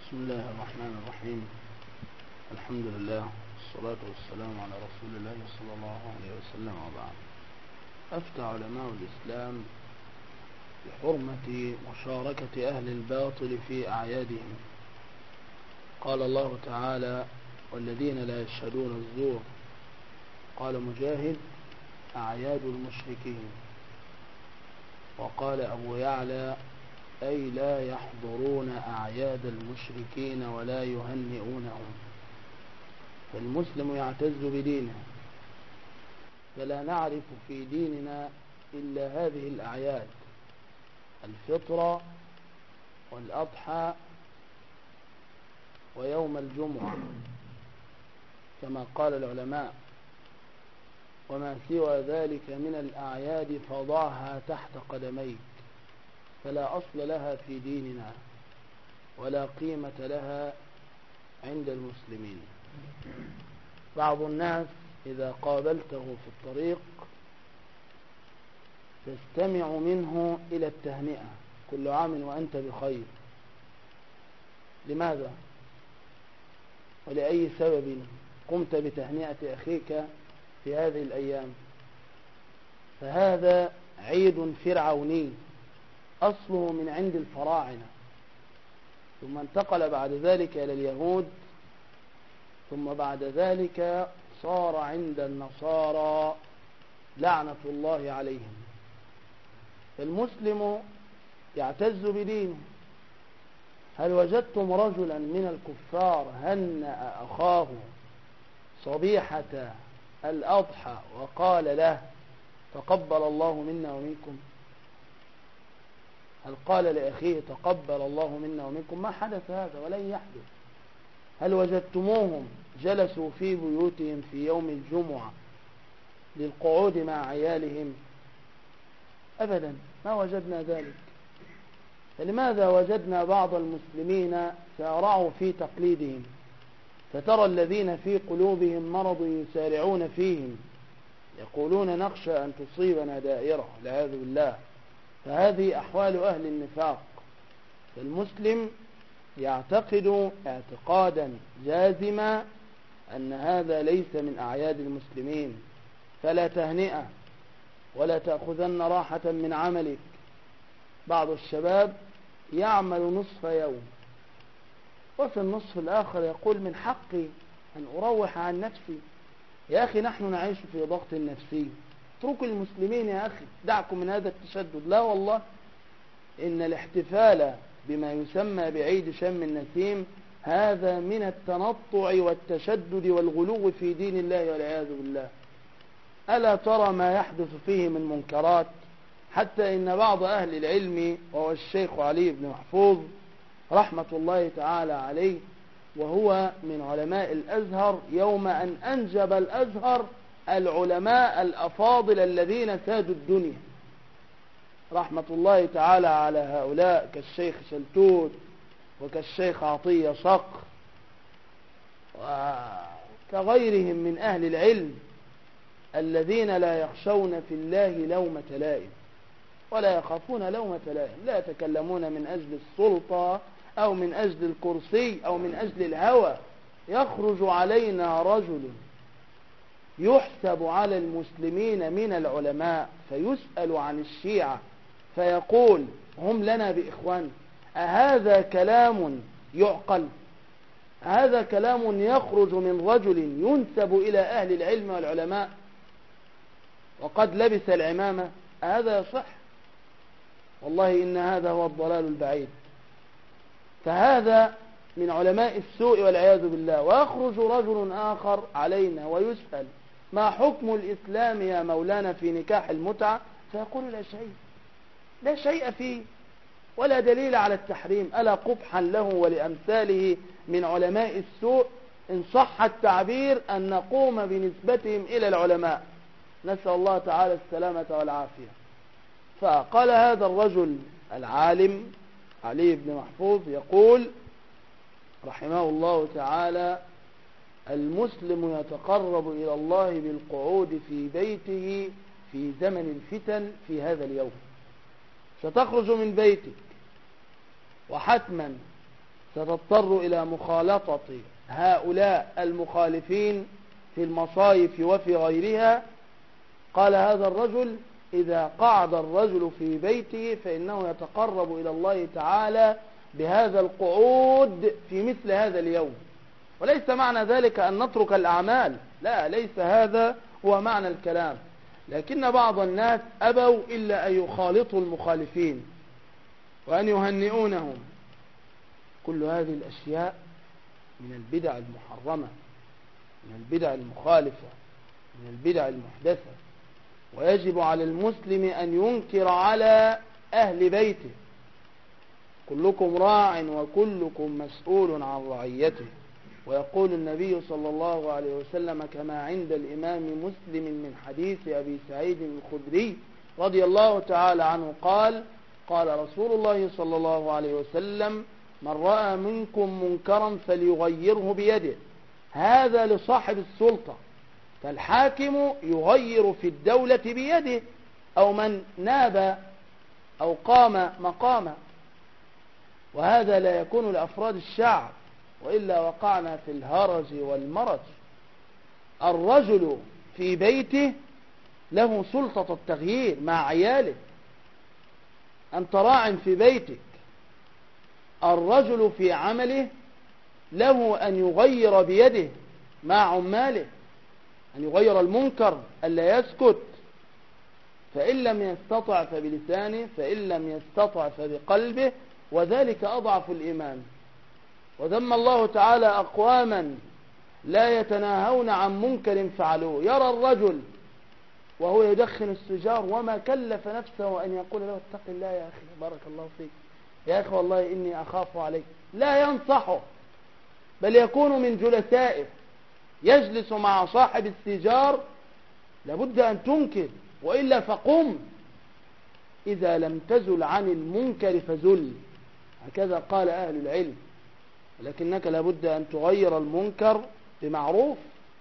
بسم الله الرحمن الرحيم. الحمد لله والصلاة والسلام على رسول الله صلى الله عليه وسلم، وبعد. أفتى علماء الإسلام بحرمة مشاركة أهل الباطل في أعيادهم. قال الله تعالى: والذين لا يشهدون الزور. قال مجاهد: أعياد المشركين. وقال أبو يعلى: أي لا يحضرون أعياد المشركين ولا يهنئونهم. فالمسلم يعتز بدينه، فلا نعرف في ديننا إلا هذه الأعياد: الفطر والأضحى ويوم الجمعة كما قال العلماء، وما سوى ذلك من الأعياد فضعها تحت قدميك، فلا أصل لها في ديننا ولا قيمة لها عند المسلمين. بعض الناس إذا قابلته في الطريق تستمع منه إلى التهنئة: كل عام وأنت بخير. لماذا ولأي سبب قمت بتهنئة أخيك في هذه الأيام؟ فهذا عيد فرعوني أصله من عند الفراعنة، ثم انتقل بعد ذلك إلى اليهود، ثم بعد ذلك صار عند النصارى لعنة الله عليهم. فالمسلم يعتز بدينه. هل وجدتم رجلا من الكفار هنأ أخاه صبيحة الأضحى وقال له: تقبل الله منا ومنكم؟ هل قال لأخيه: تقبل الله منا ومنكم؟ ما حدث هذا ولن يحدث. هل وجدتموهم جلسوا في بيوتهم في يوم الجمعة للقعود مع عيالهم؟ أبدا، ما وجدنا ذلك. فلماذا وجدنا بعض المسلمين سارعوا في تقليدهم؟ فترى الذين في قلوبهم مرض يسارعون فيهم، يقولون: نخشى أن تصيبنا دائرة، والعياذ بالله. فهذه أحوال أهل النفاق. فالمسلم يعتقد اعتقادا جازما أن هذا ليس من أعياد المسلمين، فلا تهنئة ولا تأخذن راحة من عملك. بعض الشباب يعمل نصف يوم، وفي النصف الآخر يقول: من حقي أن أروح عن نفسي. يا أخي، نحن نعيش في ضغط نفسي. اتركوا المسلمين يا أخي، دعكم من هذا التشدد. لا والله، إن الاحتفال بما يسمى بعيد شم النسيم هذا من التنطع والتشدد والغلو في دين الله، والعياذ بالله. ألا ترى ما يحدث فيه من منكرات؟ حتى إن بعض أهل العلم، وهو الشيخ علي بن محفوظ رحمة الله تعالى عليه، وهو من علماء الأزهر يوم أن أنجب الأزهر العلماء الأفاضل الذين سادوا الدنيا، رحمة الله تعالى على هؤلاء، كالشيخ شلتوت وكالشيخ عطية صقر وكغيرهم من أهل العلم الذين لا يخشون في الله لومة لائم ولا يخافون لومة لائم، لا يتكلمون من أجل السلطة أو من أجل الكرسي أو من أجل الهوى. يخرج علينا رجل يحسب على المسلمين من العلماء فيسأل عن الشيعة فيقول: هم لنا بإخوان؟ أهذا كلام يعقل؟ هذا كلام يخرج من رجل ينسب إلى أهل العلم والعلماء وقد لبس العمامة؟ هذا يصح؟ والله إن هذا هو الضلال البعيد. فهذا من علماء السوء والعياذ بالله. ويخرج رجل آخر علينا ويسأل: ما حكم الإسلام يا مولانا في نكاح المتعة؟ فيقول: لا شيء، لا شيء فيه ولا دليل على التحريم. ألا قبحا له ولأمثاله من علماء السوء، إن صح التعبير، أن نقوم بنسبتهم إلى العلماء. نسأل الله تعالى السلامة والعافية. فقال هذا الرجل العالم علي بن محفوظ يقول رحمه الله تعالى: المسلم يتقرب إلى الله بالقعود في بيته في زمن الفتن في هذا اليوم. ستخرج من بيتك وحتما ستضطر إلى مخالطة هؤلاء المخالفين في المصايف وفي غيرها. قال هذا الرجل: إذا قعد الرجل في بيته فإنه يتقرب إلى الله تعالى بهذا القعود في مثل هذا اليوم. وليس معنى ذلك أن نترك الأعمال، لا، ليس هذا هو معنى الكلام، لكن بعض الناس أبوا إلا أن يخالطوا المخالفين وأن يهنئونهم. كل هذه الأشياء من البدع المحرمة، من البدع المخالفة، من البدع المحدثة. ويجب على المسلم أن ينكر على أهل بيته: كلكم راع وكلكم مسؤول عن رعيته. ويقول النبي صلى الله عليه وسلم كما عند الإمام مسلم من حديث أبي سعيد الخدري رضي الله تعالى عنه قال: قال رسول الله صلى الله عليه وسلم: من رأى منكم منكرا فليغيره بيده. هذا لصاحب السلطة، فالحاكم يغير في الدولة بيده، أو من ناب أو قام مقامه، وهذا لا يكون لأفراد الشعب، وإلا وقعنا في الهرج والمرج. الرجل في بيته له سلطة التغيير مع عياله. أنت راع في بيتك. الرجل في عمله له أن يغير بيده مع عماله، أن يغير المنكر، ألا يسكت. فإن لم يستطع فبلسانه، فإن لم يستطع فبقلبه، وذلك أضعف الإيمان. وذم الله تعالى أقواما لا يتناهون عن منكر فعلوه. يرى الرجل وهو يدخن السجار وما كلف نفسه أن يقول له: اتق الله يا أخي، بارك الله فيك يا أخي، والله إني أخاف عليك. لا ينصحه، بل يكون من جلسائه، يجلس مع صاحب السجار. لابد أن تنكر، وإلا فقم. إذا لم تزل عن المنكر فزل، هكذا قال أهل العلم. ولكنك لابد أن تغير المنكر بمعروف.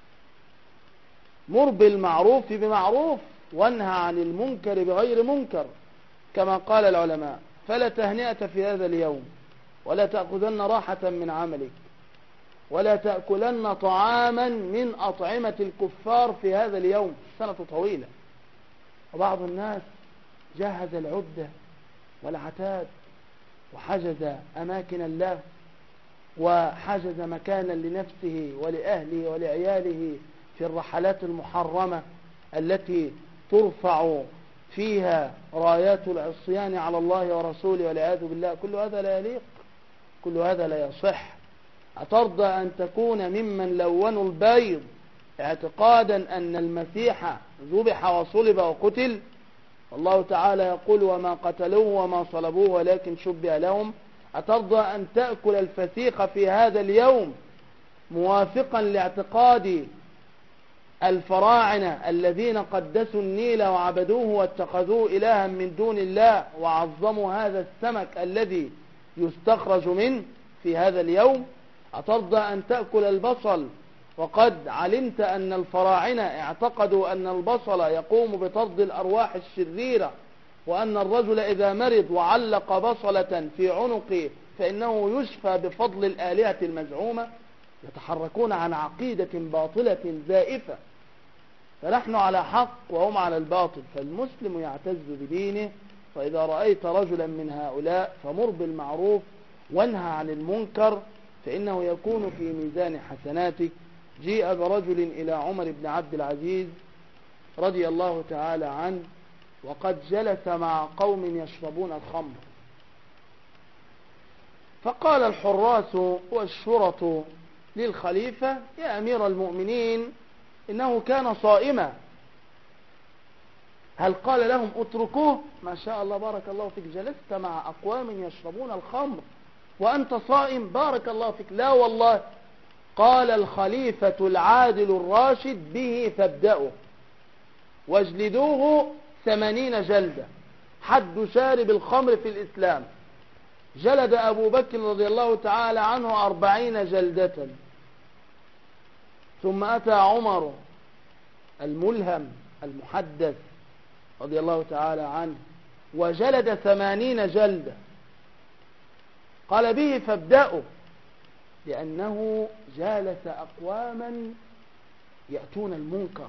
مر بالمعروف بمعروف، وانهى عن المنكر بغير منكر، كما قال العلماء. فلا تهنئة في هذا اليوم، ولا تأخذن راحة من عملك، ولا تأكلن طعاما من أطعمة الكفار في هذا اليوم. سنة طويلة. وبعض الناس جهز العدة والعتاد، وحجز أماكن الله، وحجز مكانا لنفسه ولأهله ولعياله في الرحلات المحرمة التي ترفع فيها رايات العصيان على الله ورسوله والعياذ بالله. كل هذا لا يليق، كل هذا لا يصح. أترضى أن تكون ممن لونوا البيض اعتقادا أن المسيح ذبح وصلب وقتل؟ الله تعالى يقول: وما قتلوه وما صلبوه ولكن شبه لهم. أترضى أن تأكل الفسيخ في هذا اليوم موافقا لاعتقاد الفراعنة الذين قدسوا النيل وعبدوه واتخذوه إلها من دون الله، وعظموا هذا السمك الذي يستخرج منه في هذا اليوم؟ أترضى أن تأكل البصل وقد علمت أن الفراعنة اعتقدوا أن البصل يقوم بطرد الأرواح الشريرة، وأن الرجل إذا مرض وعلق بصلة في عنقه فإنه يشفى بفضل الآلهة المزعومة؟ يتحركون عن عقيدة باطلة زائفة. فنحن على حق وهم على الباطل. فالمسلم يعتز بدينه. فإذا رأيت رجلا من هؤلاء فمر بالمعروف وانهى عن المنكر، فإنه يكون في ميزان حسناتك. جيء برجل إلى عمر بن عبد العزيز رضي الله تعالى عنه، وقد جلس مع قوم يشربون الخمر، فقال الحراس والشرطة للخليفة: يا أمير المؤمنين، إنه كان صائما. هل قال لهم اتركوه؟ ما شاء الله، بارك الله فيك، جلست مع أقوام يشربون الخمر وأنت صائم، بارك الله فيك. لا والله. قال الخليفة العادل الراشد: به فابدأوا واجلدوه 80 جلدة، حد شارب الخمر في الإسلام. جلد أبو بكر رضي الله تعالى عنه 40 جلدة. ثم أتى عمر الملهم المحدث رضي الله تعالى عنه وجلد 80 جلدة. قال: به فابدأوا. لأنه جالس أقواما يأتون المنكر،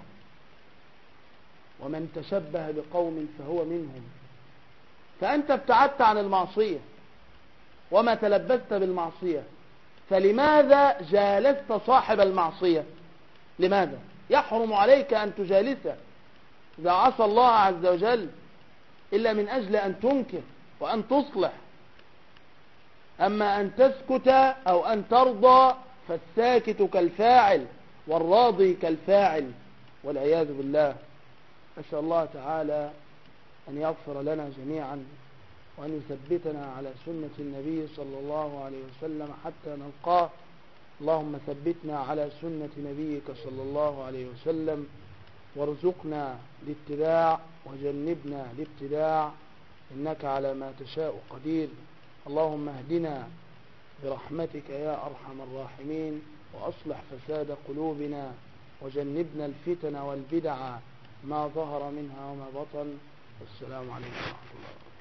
ومن تشبه بقوم فهو منهم. فأنت ابتعدت عن المعصية وما تلبست بالمعصية، فلماذا جالست صاحب المعصية؟ لماذا؟ يحرم عليك أن تجالسه إذا عصى الله عز وجل إلا من أجل أن تنكر وأن تصلح. أما أن تسكت أو أن ترضى فالساكت كالفاعل والراضي كالفاعل والعياذ بالله. أسأل الله تعالى أن يغفر لنا جميعا وأن يثبتنا على سنة النبي صلى الله عليه وسلم حتى نلقاه. اللهم ثبتنا على سنة نبيك صلى الله عليه وسلم، وارزقنا الاتباع وجنبنا الابتداع، إنك على ما تشاء قدير. اللهم اهدنا برحمتك يا أرحم الراحمين، وأصلح فساد قلوبنا، وجنبنا الفتن والبدع ما ظهر منها وما بطن. السلام عليكم ورحمة الله وبركاته.